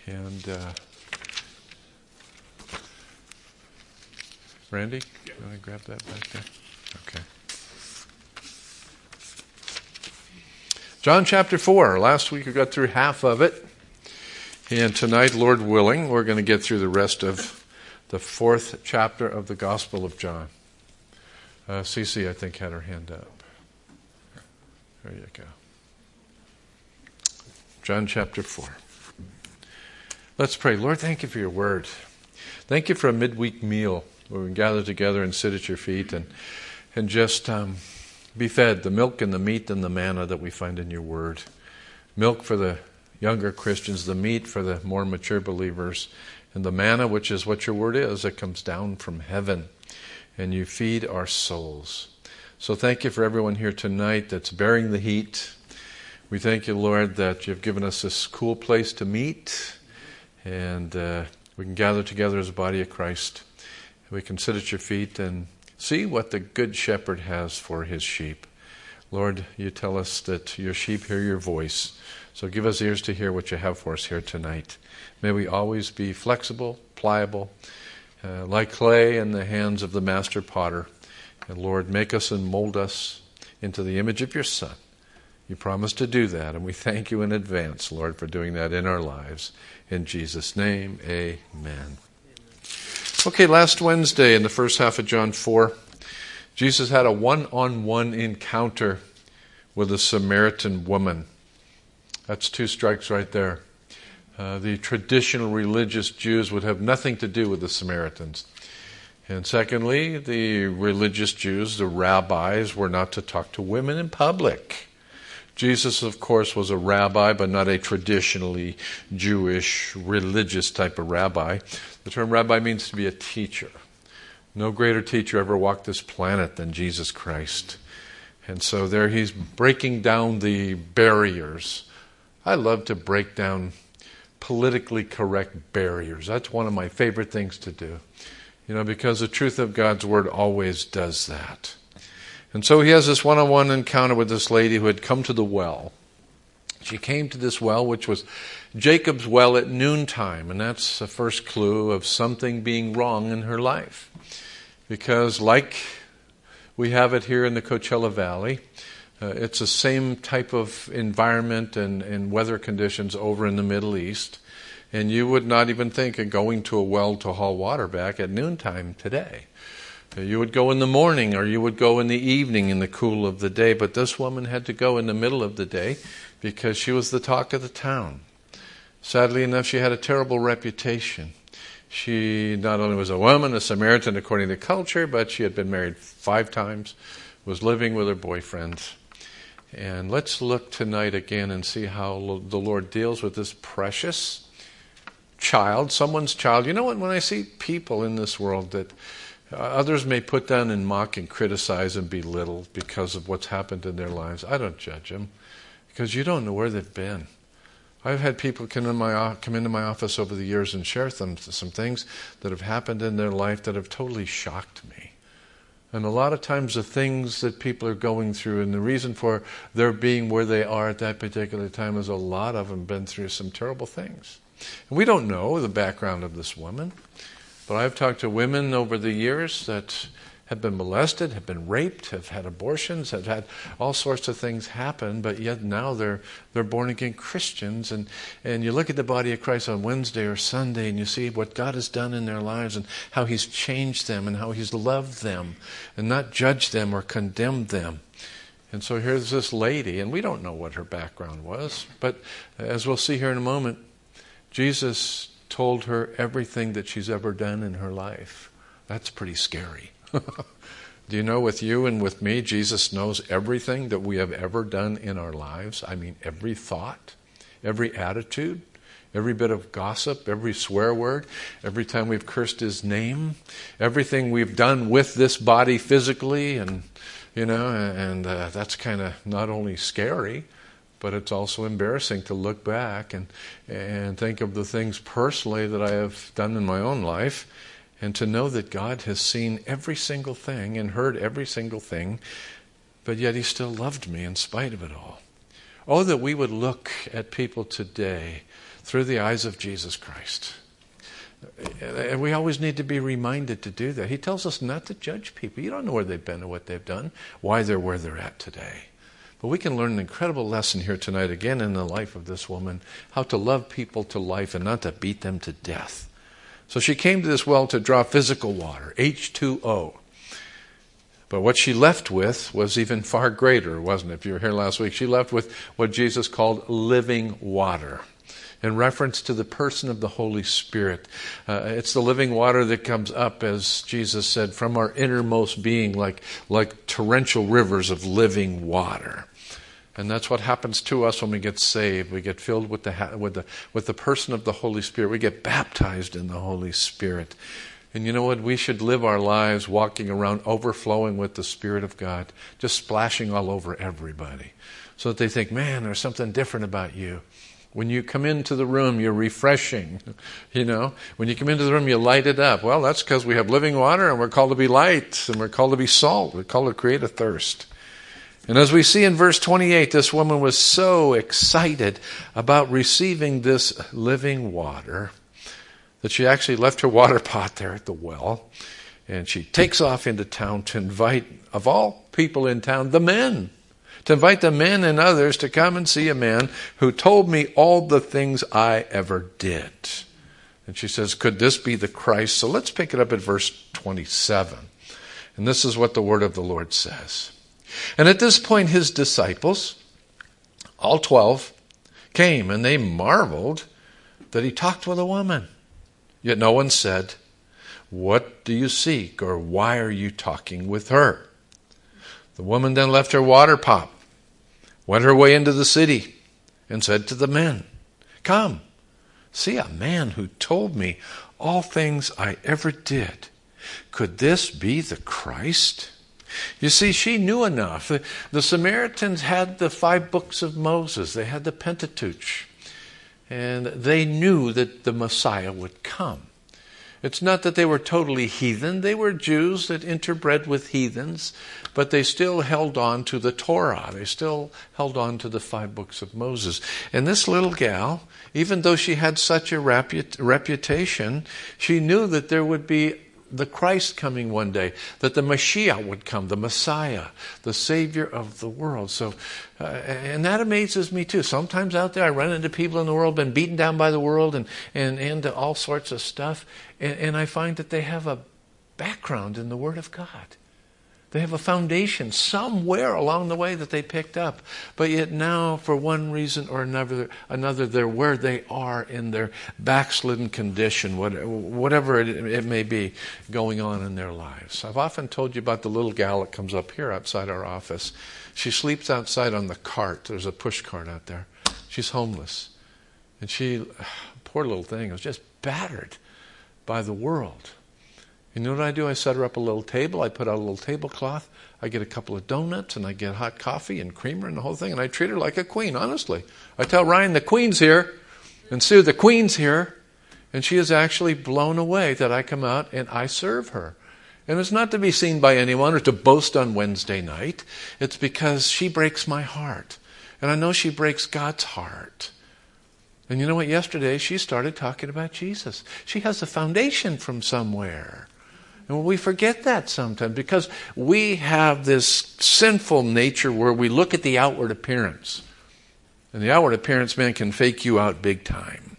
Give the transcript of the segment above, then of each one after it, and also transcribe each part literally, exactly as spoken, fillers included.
And uh, Randy, you want to grab that back there? Okay. John chapter four. Last week we got through half of it. And tonight, Lord willing, we're going to get through the rest of the fourth chapter of the Gospel of John. Uh, Cece, I think, had her hand up. There you go. John chapter four. Let's pray. Lord, thank you for your word. Thank you for a midweek meal where we can gather together and sit at your feet and, and just um, be fed the milk and the meat and the manna that we find in your word. Milk for the younger Christians, the meat for the more mature believers, and the manna, which is what your word is, that comes down from heaven, and you feed our souls. So thank you for everyone here tonight that's bearing the heat. We thank you, Lord, that you've given us this cool place to meet, and uh, we can gather together as a body of Christ. We can sit at your feet and see what the good shepherd has for his sheep. Lord, you tell us that your sheep hear your voice. So give us ears to hear what you have for us here tonight. May we always be flexible, pliable, uh, like clay in the hands of the master potter. And Lord, make us and mold us into the image of your Son. You promised to do that, and we thank you in advance, Lord, for doing that in our lives. In Jesus' name, amen. Okay, last Wednesday in the first half of John four, Jesus had a one-on-one encounter with a Samaritan woman. That's two strikes right there. Uh, the traditional religious Jews would have nothing to do with the Samaritans. And secondly, the religious Jews, the rabbis, were not to talk to women in public. Jesus, of course, was a rabbi, but not a traditionally Jewish, religious type of rabbi. The term rabbi means to be a teacher. No greater teacher ever walked this planet than Jesus Christ. And so there he's breaking down the barriers. I love to break down politically correct barriers. That's one of my favorite things to do. You know, because the truth of God's word always does that. And so he has this one-on-one encounter with this lady who had come to the well. She came to this well, which was Jacob's well at noontime, and that's the first clue of something being wrong in her life. Because like we have it here in the Coachella Valley, uh, it's the same type of environment and, and weather conditions over in the Middle East, and you would not even think of going to a well to haul water back at noontime today. You would go in the morning or you would go in the evening in the cool of the day, but this woman had to go in the middle of the day because she was the talk of the town. Sadly enough, she had a terrible reputation. She not only was a woman, a Samaritan according to culture, but she had been married five times, was living with her boyfriend. And let's look tonight again and see how the Lord deals with this precious child, someone's child. You know what, when I see people in this world that others may put down and mock and criticize and belittle because of what's happened in their lives, I don't judge them because you don't know where they've been. I've had people come, in my, come into my office over the years and share some, some things that have happened in their life that have totally shocked me. And a lot of times the things that people are going through and the reason for their being where they are at that particular time is a lot of them been through some terrible things. And we don't know the background of this woman. But I've talked to women over the years that have been molested, have been raped, have had abortions, have had all sorts of things happen, but yet now they're they're born-again Christians. And, and you look at the body of Christ on Wednesday or Sunday and you see what God has done in their lives and how he's changed them and how he's loved them and not judged them or condemned them. And so here's this lady, and we don't know what her background was, but as we'll see here in a moment, Jesus told her everything that she's ever done in her life. That's pretty scary. Do you know, with you and with me, Jesus knows everything that we have ever done in our lives. I mean, every thought, every attitude, every bit of gossip, every swear word, every time we've cursed his name, everything we've done with this body physically, and you know, and uh, that's kind of not only scary, but it's also embarrassing to look back and and think of the things personally that I have done in my own life, and to know that God has seen every single thing and heard every single thing, but yet he still loved me in spite of it all. Oh, that we would look at people today through the eyes of Jesus Christ. And we always need to be reminded to do that. He tells us not to judge people. You don't know where they've been or what they've done, why they're where they're at today. But we can learn an incredible lesson here tonight, again in the life of this woman, how to love people to life and not to beat them to death. So she came to this well to draw physical water, H two O. But what she left with was even far greater, wasn't it? If you were here last week, she left with what Jesus called living water, in reference to the person of the Holy Spirit. Uh, it's the living water that comes up, as Jesus said, from our innermost being, like, like torrential rivers of living water. And that's what happens to us when we get saved. We get filled with the with the with the person of the Holy Spirit. We get baptized in the Holy Spirit. And you know what? We should live our lives walking around overflowing with the Spirit of God, just splashing all over everybody, so that they think, man, there's something different about you. When you come into the room, you're refreshing, you know. When you come into the room, you light it up. Well, that's because we have living water, and we're called to be light, and we're called to be salt. We're called to create a thirst. And as we see in verse twenty-eight, this woman was so excited about receiving this living water that she actually left her water pot there at the well, and she takes off into town to invite, of all people in town, the men. To invite the men and others to come and see a man who told me all the things I ever did. And she says, could this be the Christ? So let's pick it up at verse twenty-seven. And this is what the word of the Lord says. And at this point his disciples, all twelve, came, and they marveled that he talked with a woman. Yet no one said, what do you seek, or why are you talking with her? The woman then left her water pot, went her way into the city, and said to the men, come, see a man who told me all things I ever did. Could this be the Christ? You see, she knew enough. The, the Samaritans had the five books of Moses. They had the Pentateuch. And they knew that the Messiah would come. It's not that they were totally heathen. They were Jews that interbred with heathens, but they still held on to the Torah. They still held on to the five books of Moses. And this little gal, even though she had such a reput- reputation, she knew that there would be the Christ coming one day, that the Mashiach would come, the Messiah, the Savior of the world. So, uh, and that amazes me too. Sometimes out there I run into people in the world, been beaten down by the world and, and into all sorts of stuff, and, and I find that they have a background in the Word of God. They have a foundation somewhere along the way that they picked up. But yet now, for one reason or another, another they're where they are in their backslidden condition, whatever it, it may be going on in their lives. I've often told you about the little gal that comes up here outside our office. She sleeps outside on the cart. There's a push cart out there. She's homeless. And she, poor little thing, was just battered by the world. You know what I do? I set her up a little table. I put out a little tablecloth. I get a couple of donuts, and I get hot coffee and creamer and the whole thing, and I treat her like a queen, honestly. I tell Ryan, the queen's here, and Sue, the queen's here, and she is actually blown away that I come out and I serve her. And it's not to be seen by anyone or to boast on Wednesday night. It's because she breaks my heart, and I know she breaks God's heart. And you know what? Yesterday, she started talking about Jesus. She has a foundation from somewhere. And we forget that sometimes because we have this sinful nature where we look at the outward appearance. And the outward appearance, man, can fake you out big time.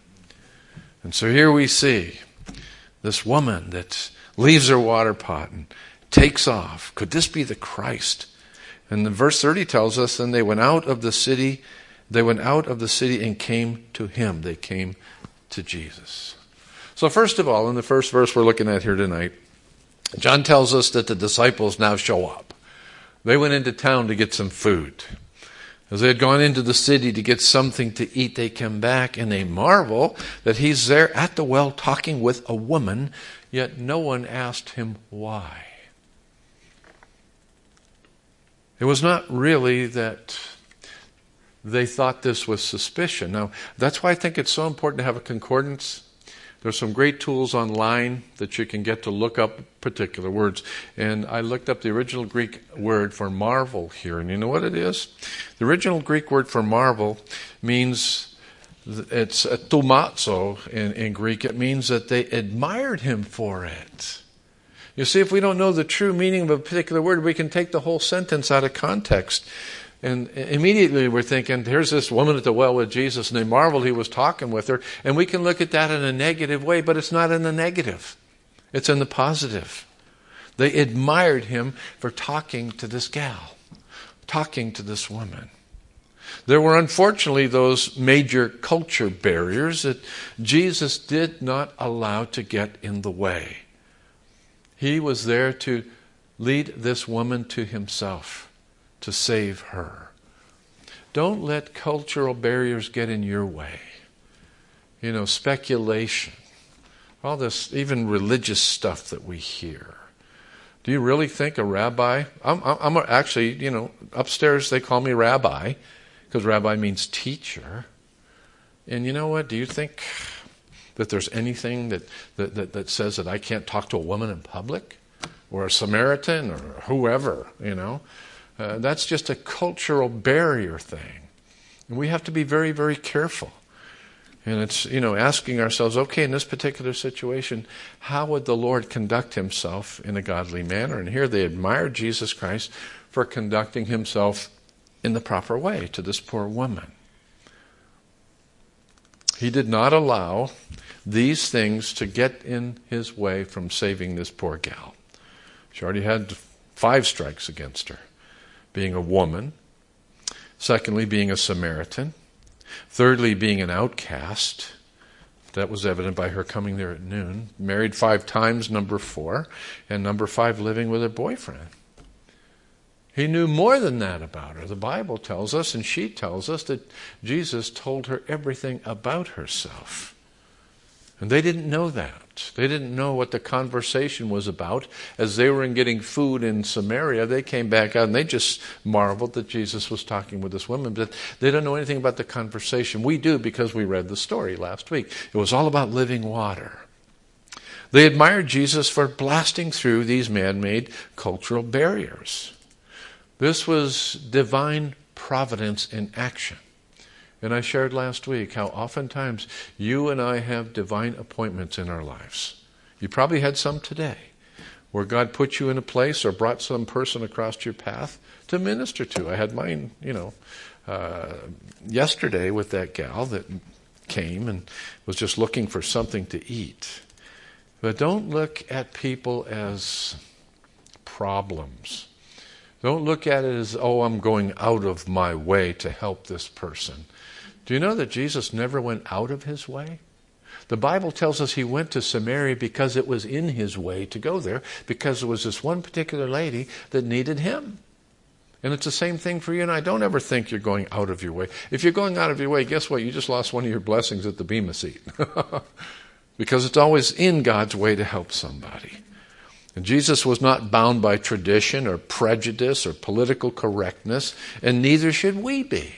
And so here we see this woman that leaves her water pot and takes off. Could this be the Christ? And the verse thirty tells us, then they went out of the city, they went out of the city and came to him. They came to Jesus. So first of all, in the first verse we're looking at here tonight, John tells us that the disciples now show up. They went into town to get some food. As they had gone into the city to get something to eat, they come back and they marvel that he's there at the well talking with a woman, yet no one asked him why. It was not really that they thought this was suspicion. Now, that's why I think it's so important to have a concordance. There's some great tools online that you can get to look up particular words. And I looked up the original Greek word for marvel here. And you know what it is? The original Greek word for marvel means It's a toumazo in, in Greek. It means that they admired him for it. You see, if we don't know the true meaning of a particular word, we can take the whole sentence out of context. And immediately we're thinking, here's this woman at the well with Jesus, and they marveled he was talking with her. And we can look at that in a negative way, but it's not in the negative. It's in the positive. They admired him for talking to this gal, talking to this woman. There were unfortunately those major culture barriers that Jesus did not allow to get in the way. He was there to lead this woman to himself, to save her. Don't let cultural barriers get in your way. You know, speculation, all this, even religious stuff that we hear. Do you really think a rabbi, I'm, I'm actually, you know, upstairs they call me rabbi, because rabbi means teacher. And you know what? Do you think that there's anything that, that, that, that says that I can't talk to a woman in public? Or a Samaritan? Or whoever, you know? Uh, that's just a cultural barrier thing. And we have to be very, very careful. And it's, you know, asking ourselves, okay, in this particular situation, how would the Lord conduct himself in a godly manner? And here they admired Jesus Christ for conducting himself in the proper way to this poor woman. He did not allow these things to get in his way from saving this poor gal. She already had five strikes against her. Being a woman. Secondly, being a Samaritan. Thirdly, being an outcast. That was evident by her coming there at noon. Married five times, number four. And number five, living with her boyfriend. He knew more than that about her. The Bible tells us, and she tells us, that Jesus told her everything about herself. And they didn't know that. They didn't know what the conversation was about. As they were in getting food in Samaria, they came back out and they just marveled that Jesus was talking with this woman. But they don't know anything about the conversation. We do, because we read the story last week. It was all about living water. They admired Jesus for blasting through these man-made cultural barriers. This was divine providence in action. And I shared last week how oftentimes you and I have divine appointments in our lives. You probably had some today, where God put you in a place or brought some person across your path to minister to. I had mine, you know, uh, yesterday with that gal that came and was just looking for something to eat. But don't look at people as problems. Don't look at it as, oh, I'm going out of my way to help this person. Do you know that Jesus never went out of his way? The Bible tells us he went to Samaria because it was in his way to go there, because there was this one particular lady that needed him. And it's the same thing for you and I. Don't ever think you're going out of your way. If you're going out of your way, guess what? You just lost one of your blessings at the Bema seat. Because it's always in God's way to help somebody. And Jesus was not bound by tradition or prejudice or political correctness, and neither should we be.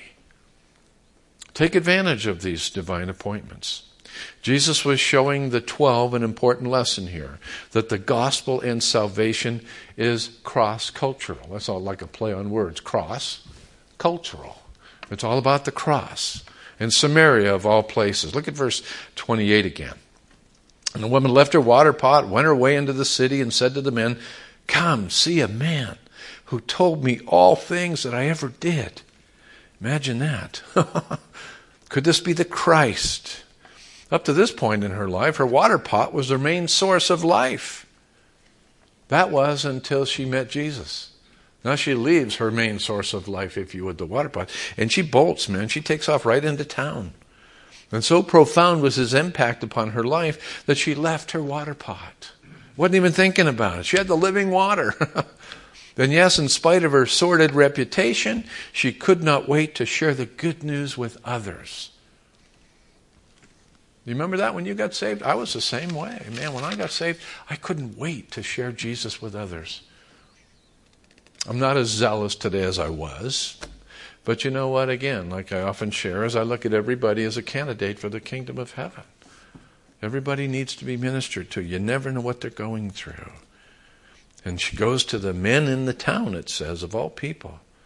Take advantage of these divine appointments. Jesus was showing the twelve an important lesson here, that the gospel and salvation is cross-cultural. That's all like a play on words. Cross-cultural. It's all about the cross. In Samaria, of all places. Look at verse twenty-eight again. And the woman left her water pot, went her way into the city, and said to the men, "Come, see a man who told me all things that I ever did." Imagine that. Could this be the Christ? Up to this point in her life, her water pot was her main source of life. That was until she met Jesus. Now she leaves her main source of life, if you would, the water pot. And she bolts, man. She takes off right into town. And so profound was his impact upon her life that she left her water pot. Wasn't even thinking about it. She had the living water. And yes, in spite of her sordid reputation, she could not wait to share the good news with others. You remember that when you got saved? I was the same way. Man, when I got saved, I couldn't wait to share Jesus with others. I'm not as zealous today as I was. But you know what? Again, like I often share, as I look at everybody as a candidate for the kingdom of heaven. Everybody needs to be ministered to. You never know what they're going through. And she goes to the men in the town, it says, of all people.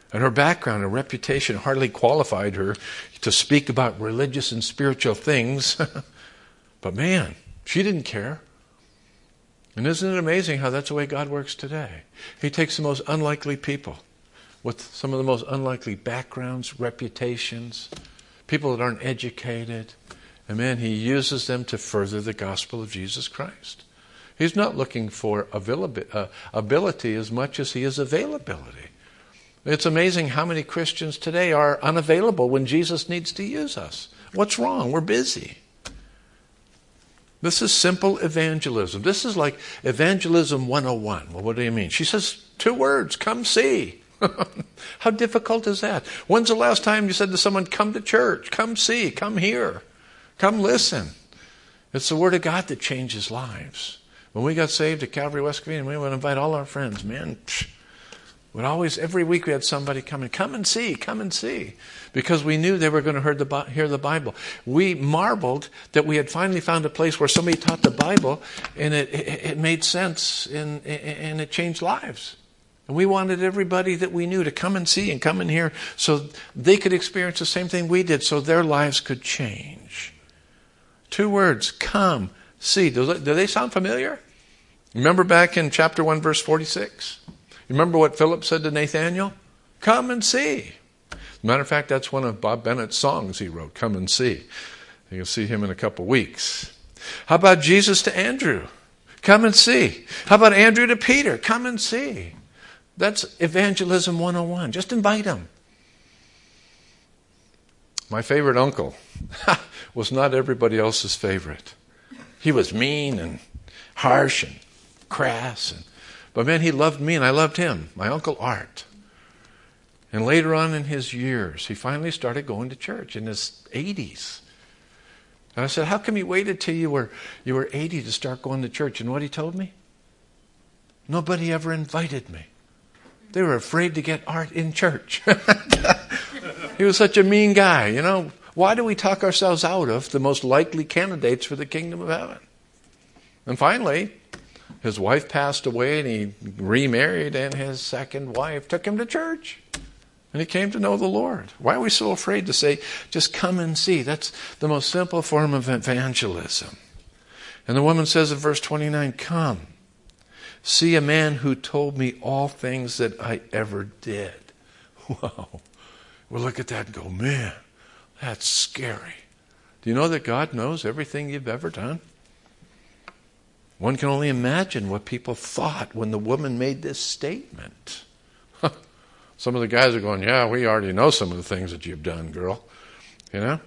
And her background and reputation hardly qualified her to speak about religious and spiritual things. But man, she didn't care. And isn't it amazing how that's the way God works today? He takes the most unlikely people with some of the most unlikely backgrounds, reputations, people that aren't educated. And man, he uses them to further the gospel of Jesus Christ. He's not looking for ability as much as he is availability. It's amazing how many Christians today are unavailable when Jesus needs to use us. What's wrong? We're busy. This is simple evangelism. This is like evangelism one oh one. Well, what do you mean? She says two words, come see. How difficult is that? When's the last time you said to someone, come to church, come see, come hear, come listen? It's the Word of God that changes lives. When we got saved at Calvary West Covina, we would invite all our friends. Man, psh, would always, every week we had somebody come and come and see, come and see. Because we knew they were going to hear the, hear the Bible. We marveled that we had finally found a place where somebody taught the Bible and it, it, it made sense and, and it changed lives. And we wanted everybody that we knew to come and see and come and hear so they could experience the same thing we did so their lives could change. Two words, come, see. Do they, do they sound familiar? Remember back in chapter one, verse forty-six? Remember what Philip said to Nathanael? Come and see. As a matter of fact, that's one of Bob Bennett's songs he wrote, Come and See. You'll see him in a couple weeks. How about Jesus to Andrew? Come and see. How about Andrew to Peter? Come and see. That's evangelism one oh one. Just invite them. My favorite uncle was not everybody else's favorite. He was mean and harsh and crass. And, but man, he loved me and I loved him. My Uncle Art. And later on in his years, he finally started going to church in his eighties. And I said, how come you waited till you were, you were eighty to start going to church? And what he told me? Nobody ever invited me. They were afraid to get Art in church. He was such a mean guy, you know. Why do we talk ourselves out of the most likely candidates for the kingdom of heaven? And finally, his wife passed away and he remarried, and his second wife took him to church. And he came to know the Lord. Why are we so afraid to say, just come and see? That's the most simple form of evangelism. And the woman says in verse twenty-nine, come, see a man who told me all things that I ever did. Wow. We'll look at that and go, man, that's scary. Do you know that God knows everything you've ever done? One can only imagine what people thought when the woman made this statement. Some of the guys are going, yeah, we already know some of the things that you've done, girl. You know?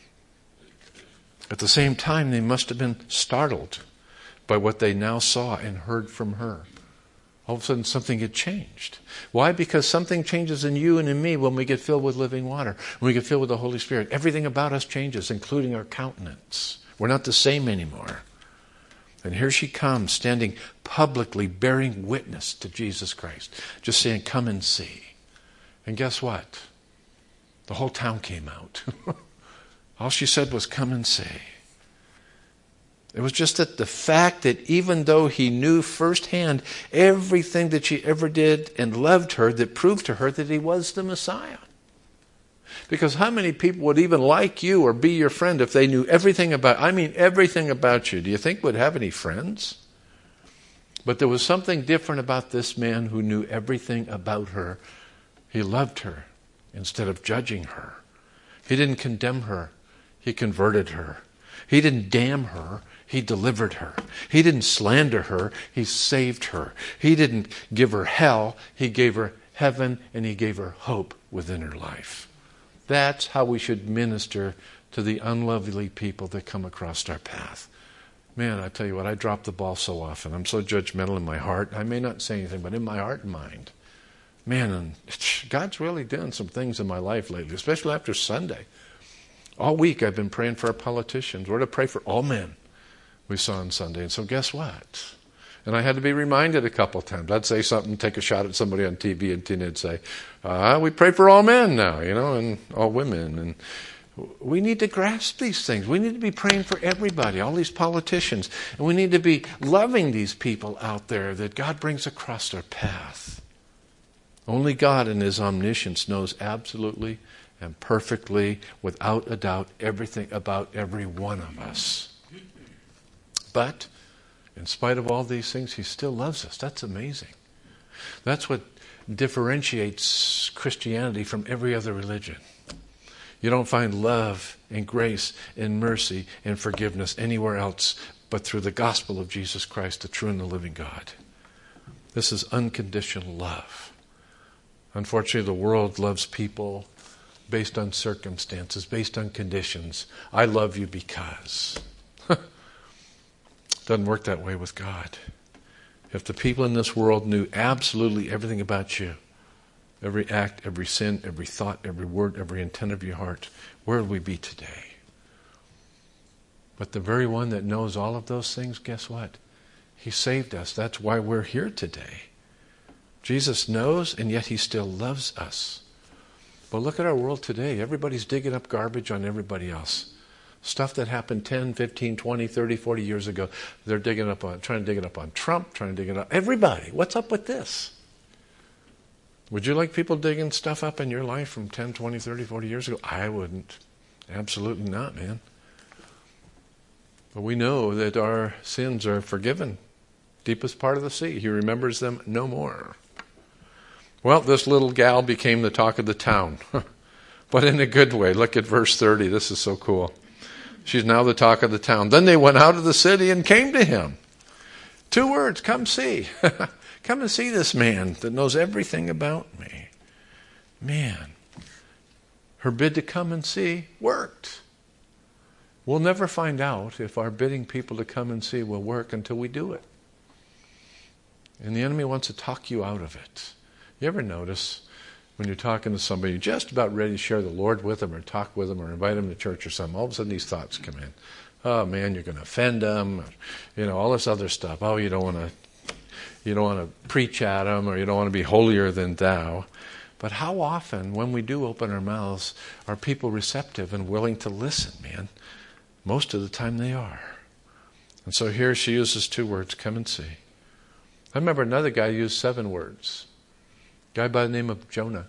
At the same time, they must have been startled by what they now saw and heard from her. All of a sudden, something had changed. Why? Because something changes in you and in me when we get filled with living water, when we get filled with the Holy Spirit. Everything about us changes, including our countenance. We're not the same anymore. And here she comes, standing publicly, bearing witness to Jesus Christ, just saying, come and see. And guess what? The whole town came out. All she said was, come and see. It was just that the fact that even though he knew firsthand everything that she ever did and loved her, that proved to her that he was the Messiah. Because how many people would even like you or be your friend if they knew everything about, I mean everything about you? Do you think we'd have any friends? But there was something different about this man who knew everything about her. He loved her instead of judging her. He didn't condemn her. He converted her. He didn't damn her. He delivered her. He didn't slander her. He saved her. He didn't give her hell. He gave her heaven, and he gave her hope within her life. That's how we should minister to the unlovely people that come across our path. Man, I tell you what, I drop the ball so often. I'm so judgmental in my heart. I may not say anything, but in my heart and mind. Man, and God's really done some things in my life lately, especially after Sunday. All week I've been praying for our politicians. We're to pray for all men, we saw on Sunday. And so guess what? And I had to be reminded a couple of times. I'd say something, take a shot at somebody on T V, and Tina would say, uh, we pray for all men now, you know, and all women. And we need to grasp these things. We need to be praying for everybody, all these politicians. And we need to be loving these people out there that God brings across our path. Only God in his omniscience knows absolutely and perfectly, without a doubt, everything about every one of us. But in spite of all these things, he still loves us. That's amazing. That's what differentiates Christianity from every other religion. You don't find love and grace and mercy and forgiveness anywhere else but through the gospel of Jesus Christ, the true and the living God. This is unconditional love. Unfortunately, the world loves people based on circumstances, based on conditions. I love you because. Doesn't work that way with God. If the people in this world knew absolutely everything about you, every act, every sin, every thought, every word, every intent of your heart, where would we be today? But the very one that knows all of those things, guess what? He saved us. That's why we're here today. Jesus knows, and yet he still loves us. But look at our world today. Everybody's digging up garbage on everybody else. Stuff that happened ten, fifteen, twenty, thirty, forty years ago. They're digging up on, trying to dig it up on Trump, trying to dig it up. Everybody. What's up with this? Would you like people digging stuff up in your life from ten, twenty, thirty, forty years ago? I wouldn't. Absolutely not, man. But we know that our sins are forgiven. Deepest part of the sea. He remembers them no more. Well, this little gal became the talk of the town. But in a good way. Look at verse thirty. This is so cool. She's now the talk of the town. Then they went out of the city and came to him. Two words, come see. Come and see this man that knows everything about me. Man, her bid to come and see worked. We'll never find out if our bidding people to come and see will work until we do it. And the enemy wants to talk you out of it. You ever notice when you're talking to somebody, you're just about ready to share the Lord with them or talk with them or invite them to church or something, all of a sudden these thoughts come in. Oh man, you're going to offend them, or, you know, all this other stuff. Oh, you don't want to You don't want to preach at them, or you don't want to be holier than thou. But how often, when we do open our mouths, are people receptive and willing to listen, man? Most of the time they are. And so here she uses two words, come and see. I remember another guy used seven words. A guy by the name of Jonah.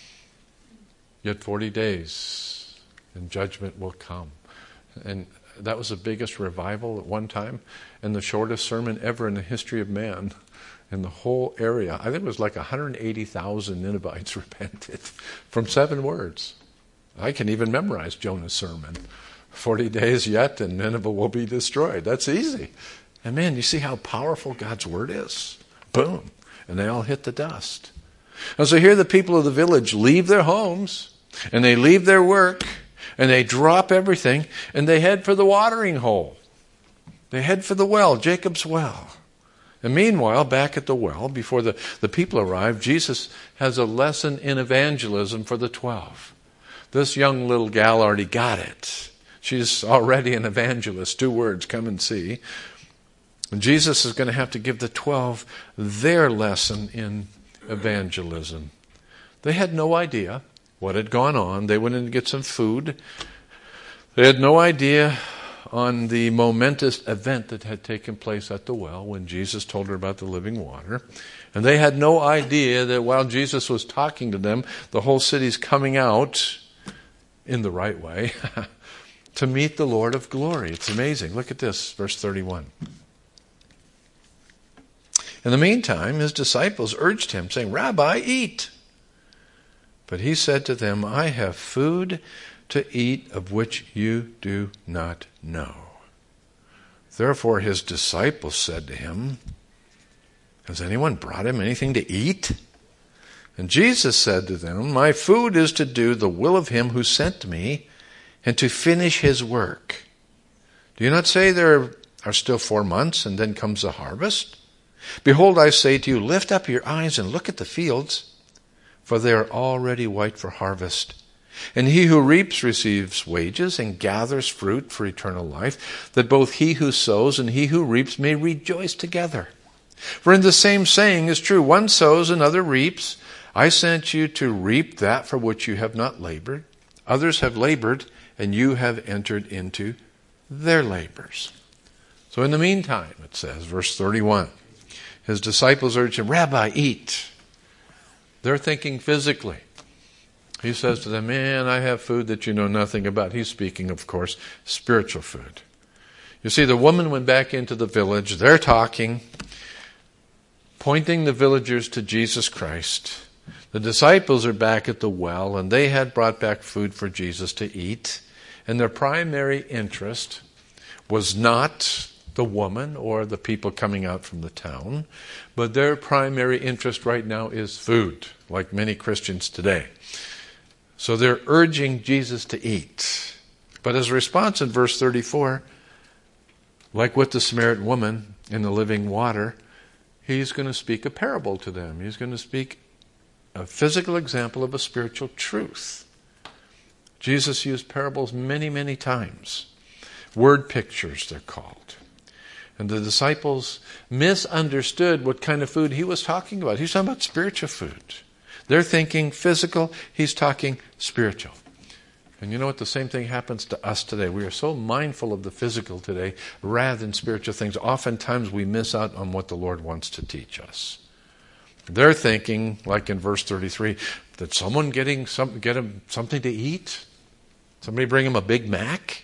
Yet forty days, and judgment will come. And that was the biggest revival at one time, and the shortest sermon ever in the history of man. In the whole area, I think it was like one hundred eighty thousand Ninevites repented from seven words. I can even memorize Jonah's sermon. forty days yet and Nineveh will be destroyed. That's easy. And man, you see how powerful God's word is? Boom. And they all hit the dust. And so here the people of the village leave their homes, and they leave their work, and they drop everything, and they head for the watering hole. They head for the well, Jacob's well. And meanwhile, back at the well, before the, the people arrive, Jesus has a lesson in evangelism for the twelve. This young little gal already got it. She's already an evangelist. Two words, come and see. And Jesus is going to have to give the twelve their lesson in evangelism. They had no idea what had gone on. They went in to get some food. They had no idea on the momentous event that had taken place at the well when Jesus told her about the living water. And they had no idea that while Jesus was talking to them, the whole city's coming out in the right way to meet the Lord of glory. It's amazing. Look at this, verse thirty-one. In the meantime, his disciples urged him, saying, Rabbi, eat. But he said to them, I have food to eat of which you do not know. Therefore his disciples said to him, has anyone brought him anything to eat? And Jesus said to them, my food is to do the will of him who sent me and to finish his work. Do you not say there are still four months and then comes the harvest? Behold, I say to you, lift up your eyes and look at the fields, for they are already white for harvest. And he who reaps receives wages and gathers fruit for eternal life, that both he who sows and he who reaps may rejoice together. For in the same saying is true, one sows, another reaps. I sent you to reap that for which you have not labored. Others have labored, and you have entered into their labors. So in the meantime, it says, verse thirty-one, his disciples urged him, Rabbi, eat. They're thinking physically. He says to them, man, I have food that you know nothing about. He's speaking, of course, spiritual food. You see, the woman went back into the village. They're talking, pointing the villagers to Jesus Christ. The disciples are back at the well, and they had brought back food for Jesus to eat. And their primary interest was not the woman or the people coming out from the town, but their primary interest right now is food, like many Christians today. So they're urging Jesus to eat. But as a response in verse thirty-four, like with the Samaritan woman in the living water, he's going to speak a parable to them. He's going to speak a physical example of a spiritual truth. Jesus used parables many, many times. Word pictures, they're called. And the disciples misunderstood what kind of food he was talking about. He's talking about spiritual food. They're thinking physical, he's talking spiritual. And you know what? The same thing happens to us today. We are so mindful of the physical today rather than spiritual things. Oftentimes we miss out on what the Lord wants to teach us. They're thinking, like in verse thirty-three, that someone getting some, get him something to eat? Somebody bring him a Big Mac?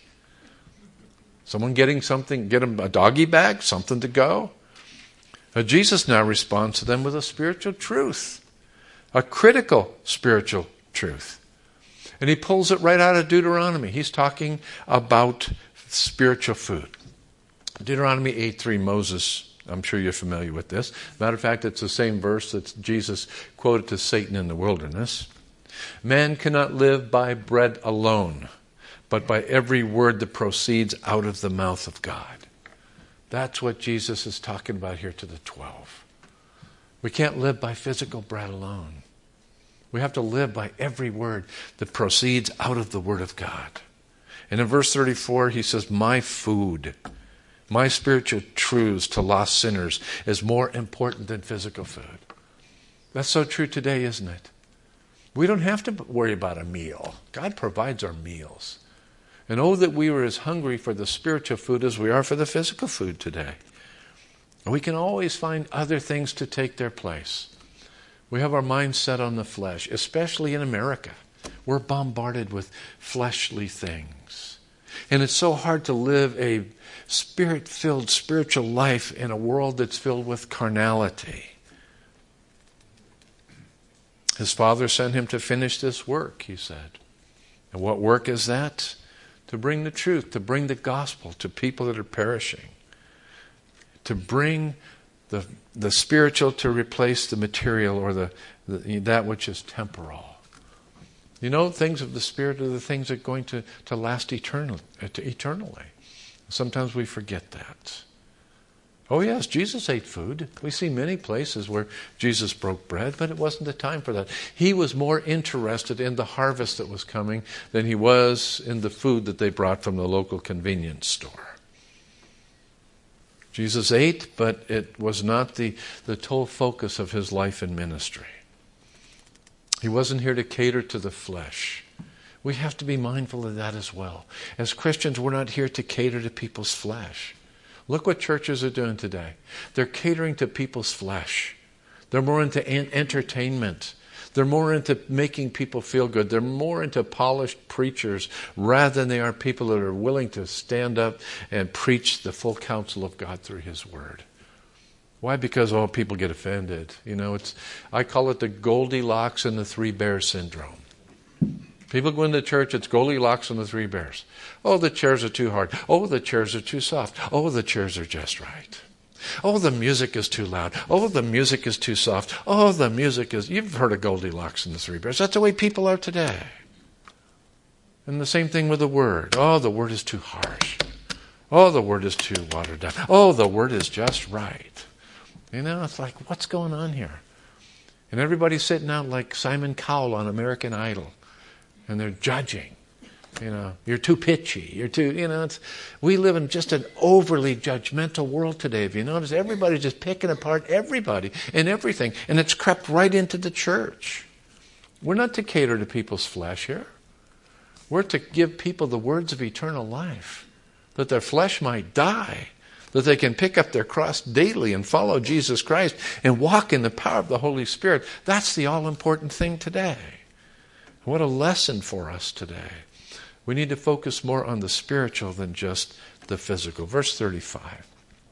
Someone getting something, get him a doggy bag, something to go? Now, Jesus now responds to them with a spiritual truth, a critical spiritual truth. And he pulls it right out of Deuteronomy. He's talking about spiritual food. Deuteronomy eight three, Moses, I'm sure you're familiar with this. Matter of fact, it's the same verse that Jesus quoted to Satan in the wilderness. Man cannot live by bread alone, but by every word that proceeds out of the mouth of God. That's what Jesus is talking about here to the twelve. We can't live by physical bread alone. We have to live by every word that proceeds out of the Word of God. And in verse thirty-four, he says, my food, my spiritual truths to lost sinners is more important than physical food. That's so true today, isn't it? We don't have to worry about a meal. God provides our meals. And oh, that we were as hungry for the spiritual food as we are for the physical food today. And we can always find other things to take their place. We have our minds set on the flesh, especially in America. We're bombarded with fleshly things. And it's so hard to live a spirit-filled spiritual life in a world that's filled with carnality. His Father sent him to finish this work, he said. And what work is that? To bring the truth, to bring the gospel to people that are perishing. To bring the the spiritual to replace the material or the, the that which is temporal. You know, things of the Spirit are the things that are going to, to last eternal, to eternally. Sometimes we forget that. Oh yes, Jesus ate food. We see many places where Jesus broke bread, but it wasn't the time for that. He was more interested in the harvest that was coming than he was in the food that they brought from the local convenience store. Jesus ate, but it was not the, the total focus of his life and ministry. He wasn't here to cater to the flesh. We have to be mindful of that as well. As Christians, we're not here to cater to people's flesh. Look what churches are doing today. They're catering to people's flesh. They're more into entertainment. They're more into making people feel good. They're more into polished preachers rather than they are people that are willing to stand up and preach the full counsel of God through His Word. Why? Because, oh, people get offended. You know, it's I call it the Goldilocks and the Three Bears syndrome. People go into church, it's Goldilocks and the Three Bears. Oh, the chairs are too hard. Oh, the chairs are too soft. Oh, the chairs are just right. Oh, the music is too loud. Oh, the music is too soft. Oh, the music is... You've heard of Goldilocks and the Three Bears. That's the way people are today. And the same thing with the Word. Oh, the Word is too harsh. Oh, the Word is too watered down. Oh, the Word is just right. You know, it's like, what's going on here? And everybody's sitting out like Simon Cowell on American Idol. And they're judging. You know, you're too pitchy. You're too, you know, it's, we live in just an overly judgmental world today. If you notice, everybody's just picking apart everybody and everything. And it's crept right into the church. We're not to cater to people's flesh here. We're to give people the words of eternal life, that their flesh might die, that they can pick up their cross daily and follow Jesus Christ and walk in the power of the Holy Spirit. That's the all-important thing today. What a lesson for us today. We need to focus more on the spiritual than just the physical. Verse thirty-five.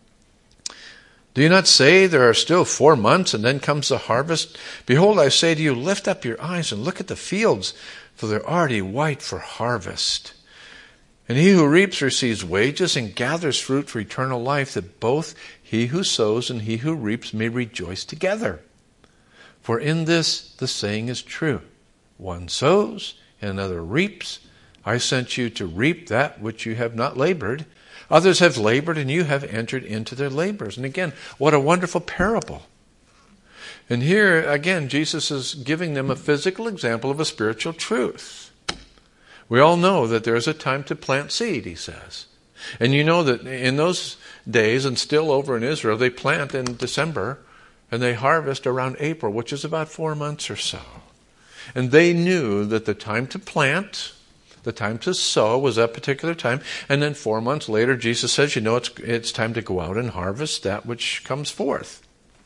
Do you not say there are still four months and then comes the harvest? Behold, I say to you, lift up your eyes and look at the fields, for they're already white for harvest. And he who reaps receives wages and gathers fruit for eternal life, that both he who sows and he who reaps may rejoice together. For in this the saying is true. One sows and another reaps. I sent you to reap that which you have not labored. Others have labored, and you have entered into their labors. And again, what a wonderful parable. And here, again, Jesus is giving them a physical example of a spiritual truth. We all know that there is a time to plant seed, he says. And you know that in those days, and still over in Israel, they plant in December, and they harvest around April, which is about four months or so. And they knew that the time to plant, the time to sow was that particular time. And then four months later, Jesus says, you know, it's, it's time to go out and harvest that which comes forth.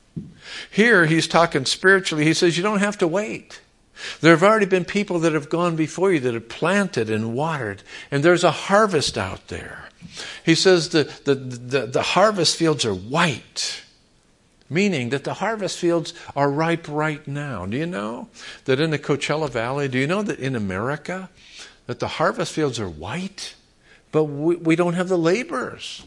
Here, he's talking spiritually. He says, you don't have to wait. There have already been people that have gone before you that have planted and watered, and there's a harvest out there. He says the, the, the, the harvest fields are white, meaning that the harvest fields are ripe right now. Do you know that in the Coachella Valley, do you know that in America, that the harvest fields are white, but we, we don't have the laborers?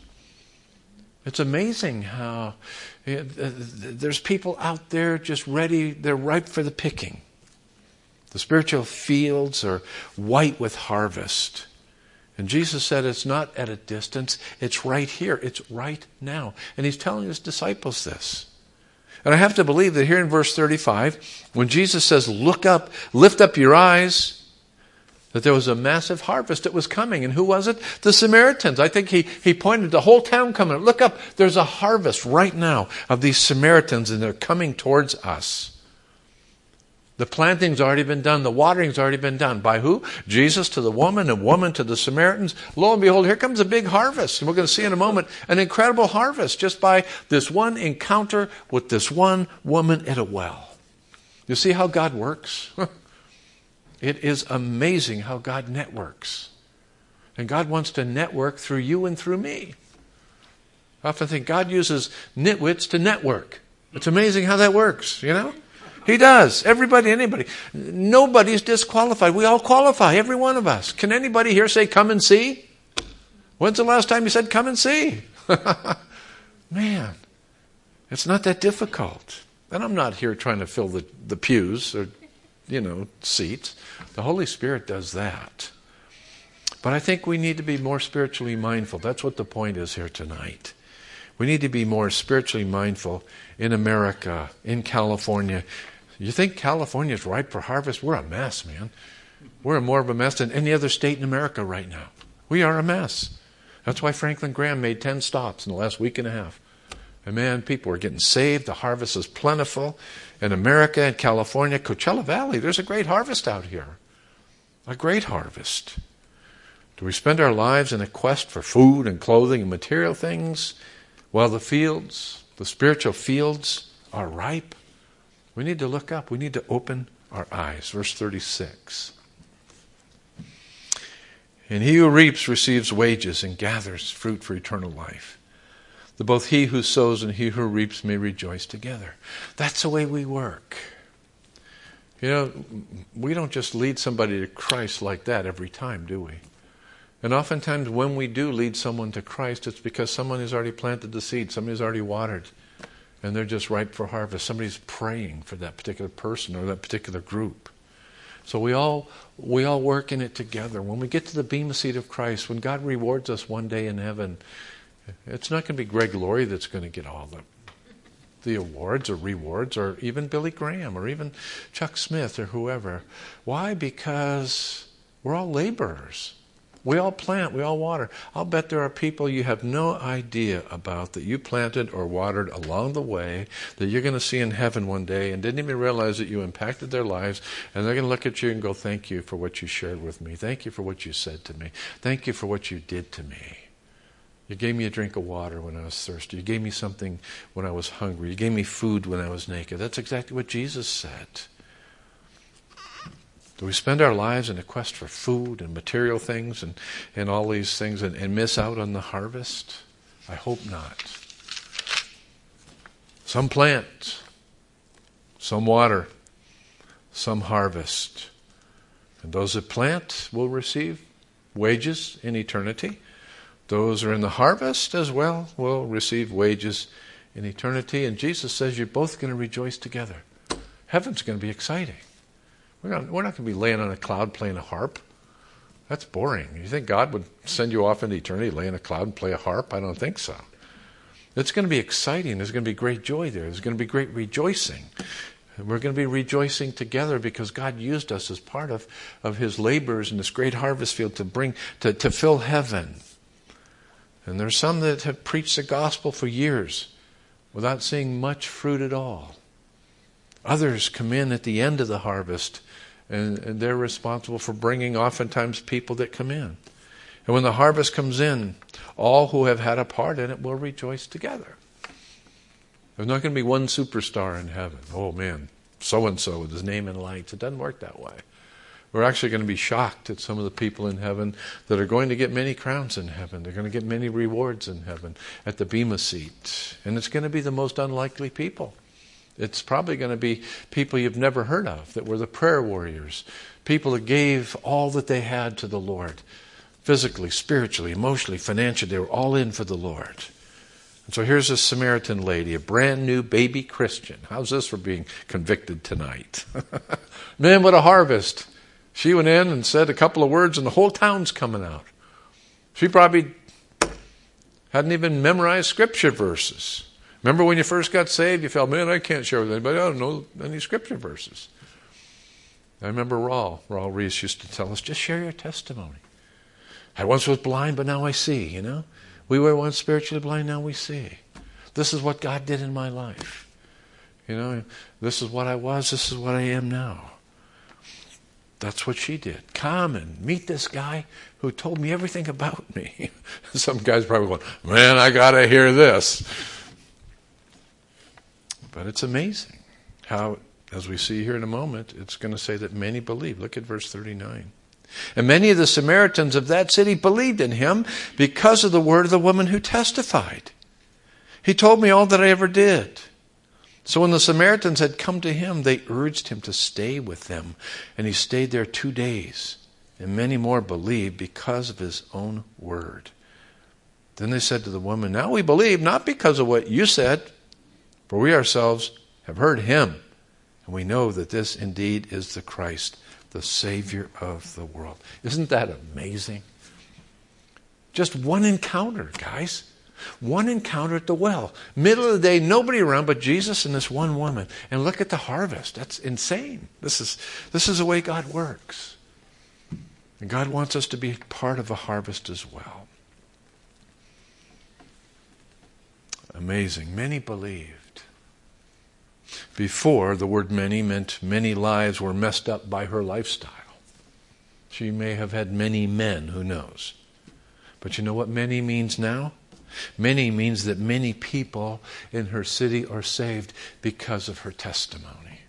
It's amazing how it, uh, there's people out there just ready, they're ripe for the picking. The spiritual fields are white with harvest. And Jesus said it's not at a distance, it's right here, it's right now. And he's telling his disciples this. And I have to believe that here in verse thirty-five, when Jesus says, look up, lift up your eyes, that there was a massive harvest that was coming. And who was it? The Samaritans. I think he, he pointed the whole town coming. Look up, there's a harvest right now of these Samaritans, and they're coming towards us. The planting's already been done. The watering's already been done. By who? Jesus to the woman, and woman to the Samaritans. Lo and behold, here comes a big harvest. And we're going to see in a moment an incredible harvest just by this one encounter with this one woman at a well. You see how God works? It is amazing how God networks. And God wants to network through you and through me. I often think God uses nitwits to network. It's amazing how that works, you know? He does. Everybody, anybody. Nobody's disqualified. We all qualify, every one of us. Can anybody here say, come and see? When's the last time you said, come and see? Man, it's not that difficult. And I'm not here trying to fill the, the pews or, you know, seats. The Holy Spirit does that. But I think we need to be more spiritually mindful. That's what the point is here tonight. We need to be more spiritually mindful in America, in California. You think California is ripe for harvest? We're a mess, man. We're more of a mess than any other state in America right now. We are a mess. That's why Franklin Graham made ten stops in the last week and a half. And man, people are getting saved. The harvest is plentiful. In America and California, Coachella Valley, there's a great harvest out here. A great harvest. Do we spend our lives in a quest for food and clothing and material things while the fields, the spiritual fields, are ripe? We need to look up. We need to open our eyes. Verse thirty-six. And he who reaps receives wages and gathers fruit for eternal life, that both he who sows and he who reaps may rejoice together. That's the way we work. You know, we don't just lead somebody to Christ like that every time, do we? And oftentimes when we do lead someone to Christ, it's because someone has already planted the seed, somebody's already watered, and they're just ripe for harvest. Somebody's praying for that particular person or that particular group. So we all we all work in it together. When we get to the bema seat of Christ, when God rewards us one day in heaven, it's not going to be Greg Laurie that's going to get all the the awards or rewards, or even Billy Graham or even Chuck Smith or whoever. Why? Because we're all laborers. We all plant, we all water. I'll bet there are people you have no idea about that you planted or watered along the way that you're going to see in heaven one day and didn't even realize that you impacted their lives, and they're going to look at you and go, thank you for what you shared with me. Thank you for what you said to me. Thank you for what you did to me. You gave me a drink of water when I was thirsty. You gave me something when I was hungry. You gave me food when I was naked. That's exactly what Jesus said. Do we spend our lives in a quest for food and material things and, and all these things and, and miss out on the harvest? I hope not. Some plant, some water, some harvest. And those that plant will receive wages in eternity. Those who are in the harvest as well will receive wages in eternity. And Jesus says you're both going to rejoice together. Heaven's going to be exciting. We're not, we're not going to be laying on a cloud playing a harp. That's boring. You think God would send you off into eternity, lay in a cloud and play a harp? I don't think so. It's going to be exciting. There's going to be great joy there. There's going to be great rejoicing. We're going to be rejoicing together because God used us as part of, of his labors in this great harvest field to bring to, to fill heaven. And there's some that have preached the gospel for years without seeing much fruit at all. Others come in at the end of the harvest, and, and they're responsible for bringing oftentimes people that come in. And when the harvest comes in, all who have had a part in it will rejoice together. There's not going to be one superstar in heaven. Oh man, so-and-so with his name in lights. It doesn't work that way. We're actually going to be shocked at some of the people in heaven that are going to get many crowns in heaven. They're going to get many rewards in heaven at the Bema seat. And it's going to be the most unlikely people. It's probably going to be people you've never heard of that were the prayer warriors. People that gave all that they had to the Lord. Physically, spiritually, emotionally, financially. They were all in for the Lord. And so here's a Samaritan lady, a brand new baby Christian. How's this for being convicted tonight? Man, what a harvest. She went in and said a couple of words and the whole town's coming out. She probably hadn't even memorized scripture verses. Remember when you first got saved, you felt, man, I can't share with anybody. I don't know any scripture verses. I remember Raul. Raul Reese used to tell us, just share your testimony. I once was blind, but now I see, you know. We were once spiritually blind, now we see. This is what God did in my life. You know, this is what I was, this is what I am now. That's what she did. Come and meet this guy who told me everything about me. Some guys probably going, man, I got to hear this. But it's amazing how, as we see here in a moment, it's going to say that many believe. Look at verse thirty-nine. And many of the Samaritans of that city believed in him because of the word of the woman who testified. He told me all that I ever did. So when the Samaritans had come to him, they urged him to stay with them. And he stayed there two days. And many more believed because of his own word. Then they said to the woman, now we believe not because of what you said, for we ourselves have heard him. And we know that this indeed is the Christ, the Savior of the world. Isn't that amazing? Just one encounter, guys. One encounter at the well. Middle of the day, nobody around but Jesus and this one woman. And look at the harvest. That's insane. This is, this is the way God works. And God wants us to be part of a harvest as well. Amazing. Many believed. Before, the word many meant many lives were messed up by her lifestyle. She may have had many men, who knows. But you know what many means now? Many means that many people in her city are saved because of her testimony.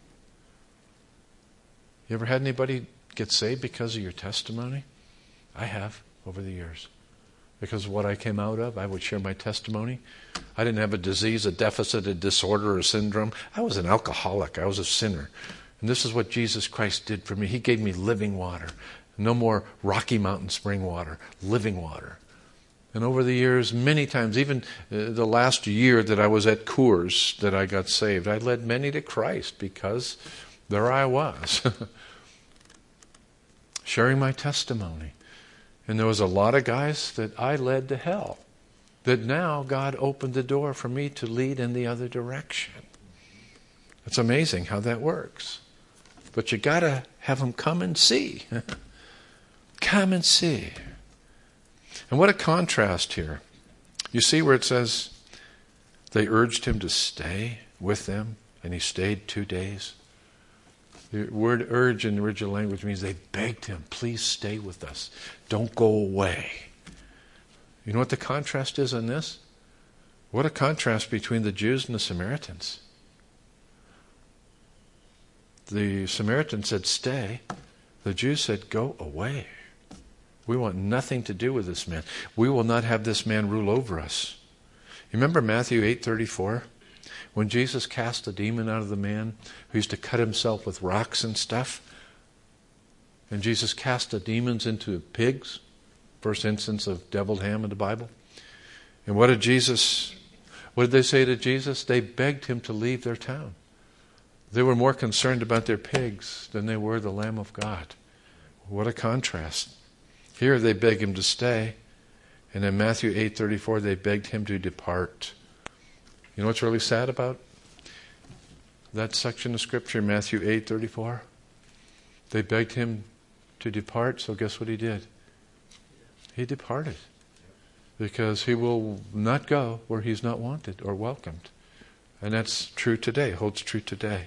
You ever had anybody get saved because of your testimony? I have, over the years. Because of what I came out of, I would share my testimony. I didn't have a disease, a deficit, a disorder, or a syndrome. I was an alcoholic. I was a sinner. And this is what Jesus Christ did for me. He gave me living water. No more Rocky Mountain spring water. Living water. And over the years, many times, even uh, the last year that I was at Coors, that I got saved, I led many to Christ because there I was, sharing my testimony. And there was a lot of guys that I led to hell, that now God opened the door for me to lead in the other direction. It's amazing how that works. But you got to have them come and see. Come and see. And what a contrast here. You see where it says they urged him to stay with them, and he stayed two days. The word urge in the original language means they begged him, please stay with us. Don't go away. You know what the contrast is on this? What a contrast between the Jews and the Samaritans. The Samaritan said, stay. The Jews said, go away. We want nothing to do with this man. We will not have this man rule over us. You remember Matthew eight thirty-four? When Jesus cast the demon out of the man who used to cut himself with rocks and stuff. And Jesus cast the demons into pigs. First instance of deviled ham in the Bible. And what did Jesus, what did they say to Jesus? They begged him to leave their town. They were more concerned about their pigs than they were the Lamb of God. What a contrast. Here they beg him to stay. And in Matthew eight thirty-four, they begged him to depart. You know what's really sad about that section of Scripture, Matthew eight thirty-four? They begged him to depart, so guess what he did? He departed. Because he will not go where he's not wanted or welcomed. And that's true today, holds true today.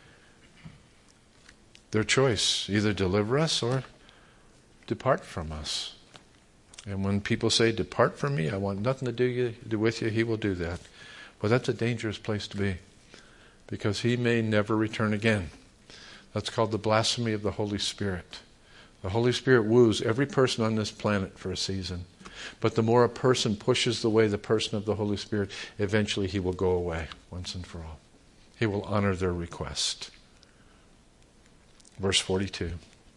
Their choice, either deliver us or depart from us. And when people say, depart from me, I want nothing to do, you, do with you, he will do that. Well, that's a dangerous place to be. Because he may never return again. That's called the blasphemy of the Holy Spirit. The Holy Spirit woos every person on this planet for a season. But the more a person pushes away the person of the Holy Spirit, eventually he will go away once and for all. He will honor their request. Verse forty-two.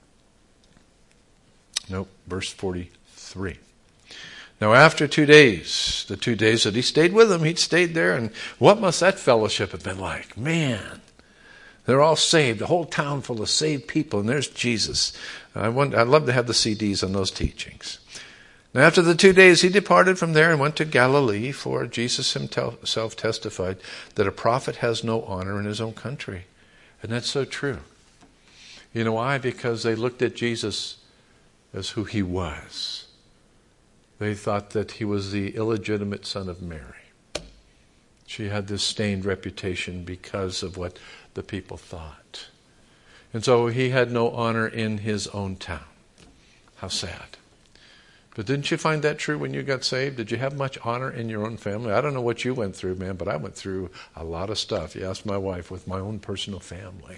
Nope, verse forty-three. Now after two days, the two days that he stayed with them, he'd stayed there, and what must that fellowship have been like? Man, they're all saved, the whole town full of saved people, and there's Jesus. I want, I'd love to have the C Ds on those teachings. Now after the two days, he departed from there and went to Galilee, for Jesus himself testified that a prophet has no honor in his own country. And that's so true. You know why? Because they looked at Jesus as who he was. They thought that he was the illegitimate son of Mary. She had this stained reputation because of what the people thought. And so he had no honor in his own town. How sad. But didn't you find that true when you got saved? Did you have much honor in your own family? I don't know what you went through, man, but I went through a lot of stuff. You ask my wife, with my own personal family.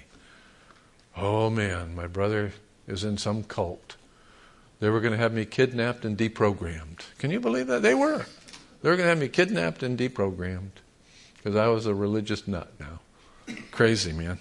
Oh man, my brother is in some cult. They were going to have me kidnapped and deprogrammed. Can you believe that? They were. They were going to have me kidnapped and deprogrammed. Because I was a religious nut now. Crazy, man.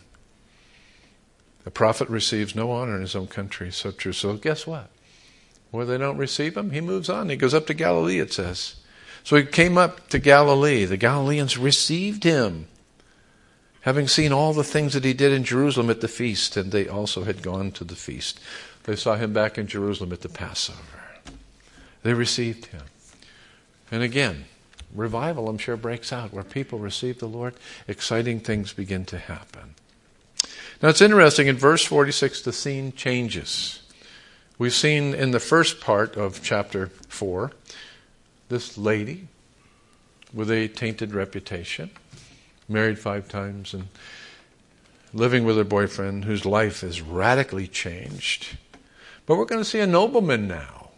A prophet receives no honor in his own country. So true. So guess what? Where they don't receive him, he moves on. He goes up to Galilee, it says. So he came up to Galilee. The Galileans received him, having seen all the things that he did in Jerusalem at the feast, and they also had gone to the feast. They saw him back in Jerusalem at the Passover. They received him. And again, revival, I'm sure, breaks out where people receive the Lord. Exciting things begin to happen. Now it's interesting, in verse forty-six, the scene changes. We've seen in the first part of chapter four, this lady with a tainted reputation, married five times and living with her boyfriend whose life is radically changed. But we're going to see a nobleman now.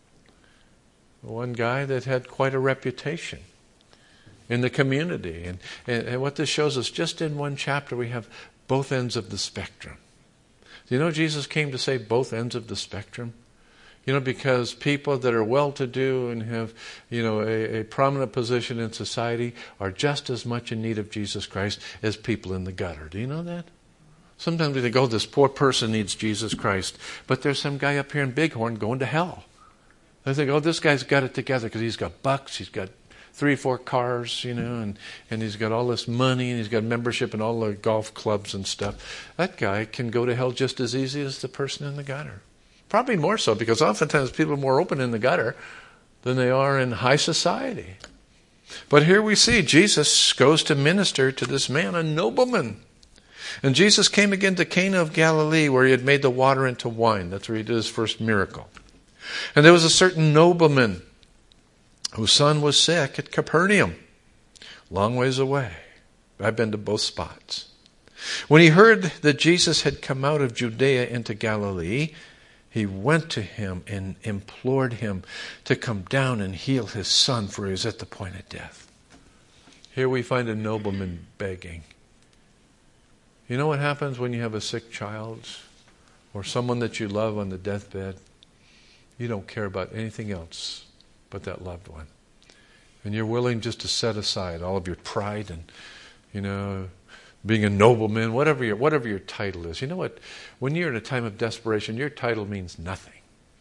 One guy that had quite a reputation in the community. And, and, and what this shows us, just in one chapter, we have both ends of the spectrum. Do you know Jesus came to save both ends of the spectrum? You know, because people that are well-to-do and have, you know, a, a prominent position in society are just as much in need of Jesus Christ as people in the gutter. Do you know that? Sometimes we think, oh, this poor person needs Jesus Christ. But there's some guy up here in Bighorn going to hell. They think, oh, this guy's got it together because he's got bucks, he's got three or four cars, you know, and, and he's got all this money, and he's got membership in all the golf clubs and stuff. That guy can go to hell just as easy as the person in the gutter. Probably more so, because oftentimes people are more open in the gutter than they are in high society. But here we see Jesus goes to minister to this man, a nobleman. And Jesus came again to Cana of Galilee, where he had made the water into wine. That's where he did his first miracle. And there was a certain nobleman whose son was sick at Capernaum, long ways away. I've been to both spots. When he heard that Jesus had come out of Judea into Galilee, he went to him and implored him to come down and heal his son, for he was at the point of death. Here we find a nobleman begging. You know what happens when you have a sick child or someone that you love on the deathbed? You don't care about anything else but that loved one. And you're willing just to set aside all of your pride and, you know, being a nobleman, whatever your, whatever your title is. You know what? When you're in a time of desperation, your title means nothing.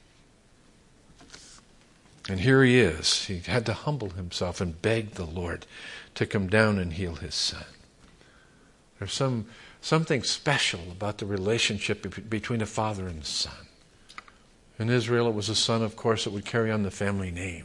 And here he is. He had to humble himself and beg the Lord to come down and heal his son. There's some something special about the relationship be- between a father and a son. In Israel, it was a son, of course, that would carry on the family name.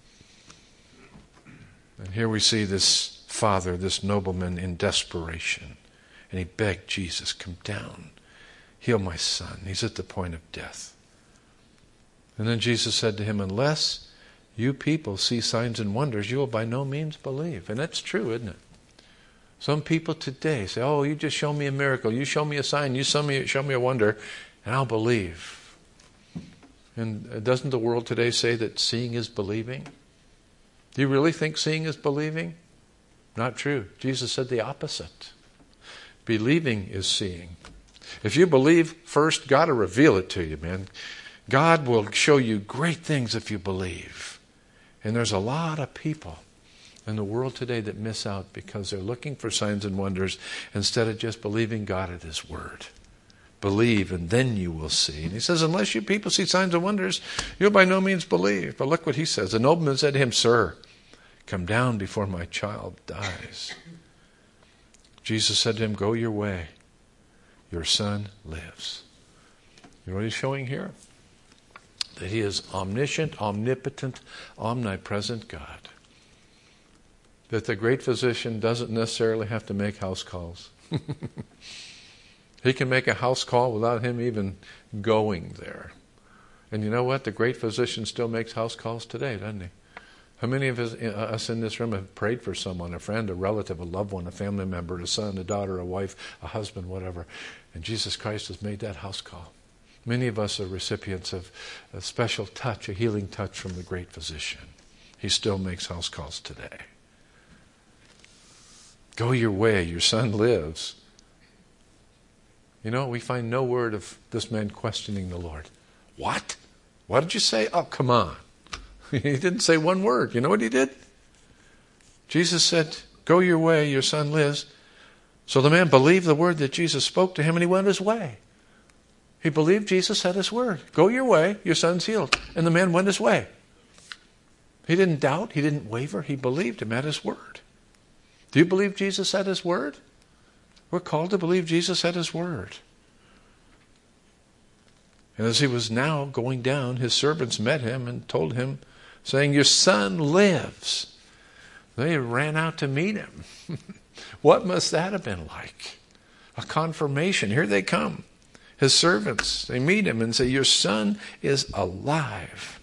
And here we see this father, this nobleman, in desperation. And he begged Jesus, come down, heal my son. He's at the point of death. And then Jesus said to him, unless you people see signs and wonders, you will by no means believe. And that's true, isn't it? Some people today say, oh, you just show me a miracle. You show me a sign. You show me, show me a wonder, and I'll believe. And doesn't the world today say that seeing is believing? Do you really think seeing is believing? Not true. Jesus said the opposite. Believing is seeing. If you believe first, God will reveal it to you, man. God will show you great things if you believe. And there's a lot of people in the world today that miss out because they're looking for signs and wonders instead of just believing God at His Word. Believe and then you will see. And He says, unless you people see signs and wonders, you'll by no means believe. But look what He says. The nobleman said to him, Sir, come down before my child dies. Jesus said to him, go your way. Your son lives. You know what He's showing here? That He is omniscient, omnipotent, omnipresent God. That the great physician doesn't necessarily have to make house calls. He can make a house call without him even going there. And you know what? The great physician still makes house calls today, doesn't he? How many of us, us in this room have prayed for someone, a friend, a relative, a loved one, a family member, a son, a daughter, a wife, a husband, whatever, and Jesus Christ has made that house call? Many of us are recipients of a special touch, a healing touch from the great physician. He still makes house calls today. Go your way, your son lives. You know, we find no word of this man questioning the Lord. What? What did you say? Oh, come on. He didn't say one word. You know what he did? Jesus said, go your way, your son lives. So the man believed the word that Jesus spoke to him and he went his way. He believed Jesus said His word. Go your way, your son's healed. And the man went his way. He didn't doubt. He didn't waver. He believed Him at His word. Do you believe Jesus at His word? We're called to believe Jesus at His word. And as he was now going down, his servants met him and told him, saying, your son lives. They ran out to meet him. What must that have been like? A confirmation. Here they come. His servants, they meet him and say, your son is alive.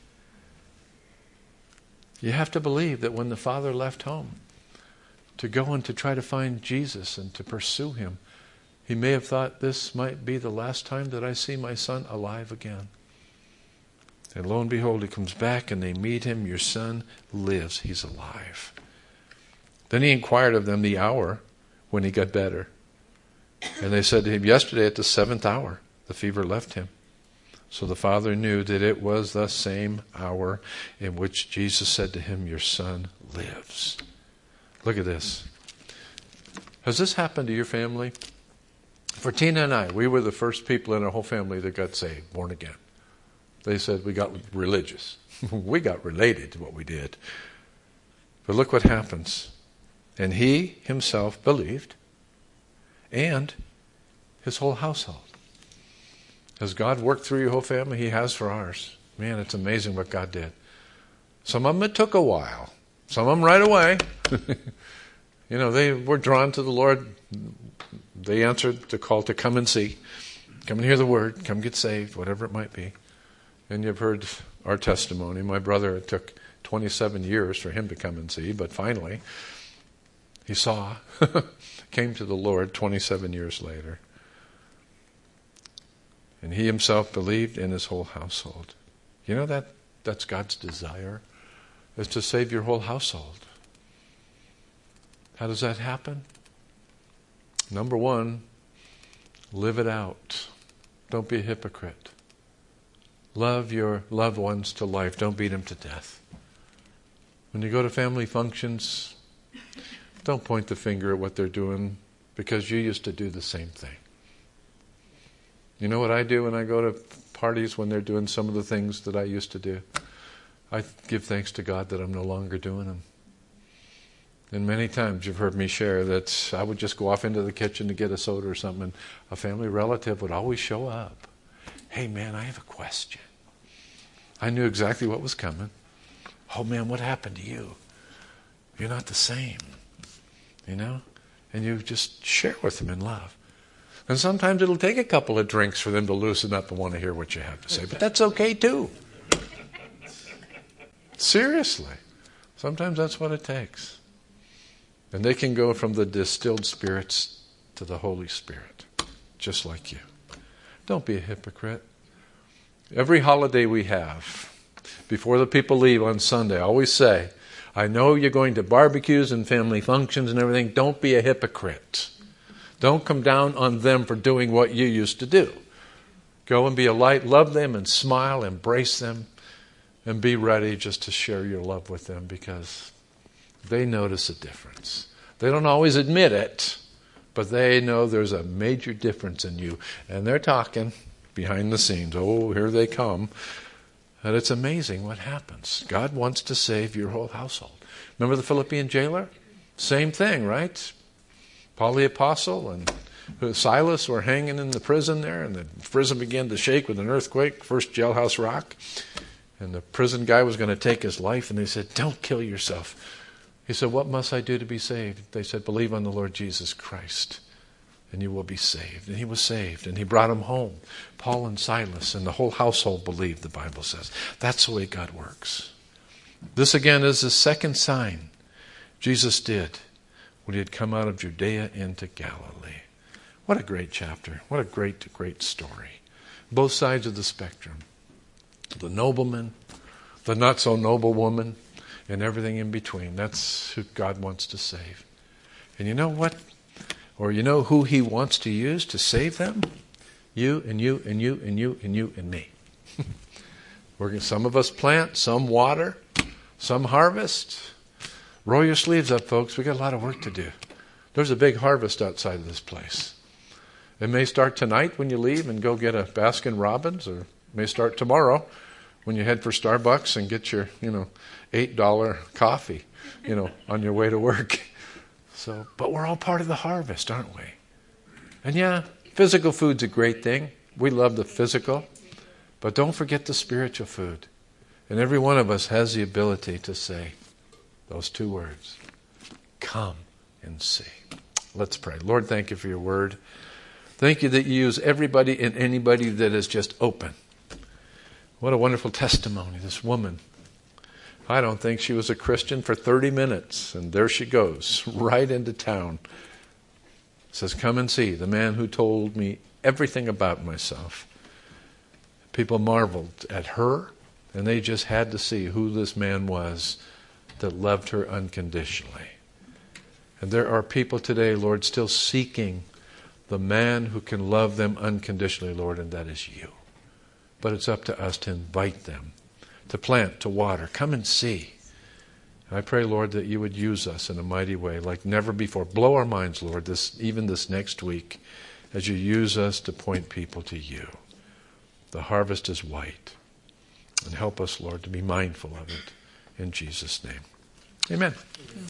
You have to believe that when the father left home to go and to try to find Jesus and to pursue Him, he may have thought, this might be the last time that I see my son alive again. And lo and behold, he comes back and they meet him. Your son lives. He's alive. Then he inquired of them the hour when he got better. And they said to him, yesterday at the seventh hour, the fever left him. So the father knew that it was the same hour in which Jesus said to him, your son lives. Look at this. Has this happened to your family? For Tina and I, we were the first people in our whole family that got saved, born again. They said we got religious. We got related to what we did. But look what happens. And he himself believed, and his whole household. Has God worked through your whole family? He has for ours. Man, it's amazing what God did. Some of them it took a while. Some of them right away. You know, they were drawn to the Lord. They answered the call to come and see. Come and hear the word. Come get saved, whatever it might be. And you've heard our testimony. My brother, it took twenty-seven years for him to come and see, but finally he saw, came to the Lord twenty-seven years later. And he himself believed in his whole household. You know that that's God's desire, is to save your whole household. How does that happen? Number one, live it out. Don't be a hypocrite. Love your loved ones to life. Don't beat them to death. When you go to family functions, don't point the finger at what they're doing, because you used to do the same thing. You know what I do when I go to parties when they're doing some of the things that I used to do? I give thanks to God that I'm no longer doing them. And many times you've heard me share that I would just go off into the kitchen to get a soda or something, and a family relative would always show up. Hey man, I have a question. I knew exactly what was coming. Oh man, what happened to you? You're not the same. You know? And you just share with them in love. And sometimes it'll take a couple of drinks for them to loosen up and want to hear what you have to say. But that's okay too. Seriously. Sometimes that's what it takes. And they can go from the distilled spirits to the Holy Spirit, just like you. Don't be a hypocrite. Every holiday we have, before the people leave on Sunday, I always say, I know you're going to barbecues and family functions and everything. Don't be a hypocrite. Don't come down on them for doing what you used to do. Go and be a light. Love them and smile. Embrace them. And be ready just to share your love with them, because they notice a difference. They don't always admit it, but they know there's a major difference in you. And they're talking behind the scenes. Oh, here they come. And it's amazing what happens. God wants to save your whole household. Remember the Philippian jailer? Same thing, right? Paul the Apostle and Silas were hanging in the prison there, and the prison began to shake with an earthquake, first jailhouse rock. And the prison guy was going to take his life, and they said, don't kill yourself. He said, what must I do to be saved? They said, believe on the Lord Jesus Christ, and you will be saved. And he was saved, and he brought him home. Paul and Silas and the whole household believed, the Bible says. That's the way God works. This again is the second sign Jesus did when he had come out of Judea into Galilee. What a great chapter. What a great, great story. Both sides of the spectrum. The nobleman, the not so noble woman, and everything in between. That's who God wants to save. And you know what? Or you know who he wants to use to save them? You and you and you and you and you and me. We're gonna, some of us plant, some water, some harvest. Roll your sleeves up, folks. We got a lot of work to do. There's a big harvest outside of this place. It may start tonight when you leave and go get a Baskin Robbins, or it may start tomorrow when you head for Starbucks and get your, you know, eight dollar coffee, you know, on your way to work. So, but we're all part of the harvest, aren't we? And yeah, physical food's a great thing. We love the physical, but don't forget the spiritual food. And every one of us has the ability to say those two words, come and see. Let's pray. Lord, thank you for your word. Thank you that you use everybody and anybody that is just open. What a wonderful testimony, this woman. I don't think she was a Christian for thirty minutes, and there she goes, right into town. Says, come and see the man who told me everything about myself. People marveled at her, and they just had to see who this man was that loved her unconditionally. And there are people today, Lord, still seeking the man who can love them unconditionally, Lord, and that is you. But it's up to us to invite them, to plant, to water. Come and see. And I pray, Lord, that you would use us in a mighty way like never before. Blow our minds, Lord, this even this next week as you use us to point people to you. The harvest is white. And help us, Lord, to be mindful of it. In Jesus' name. Amen.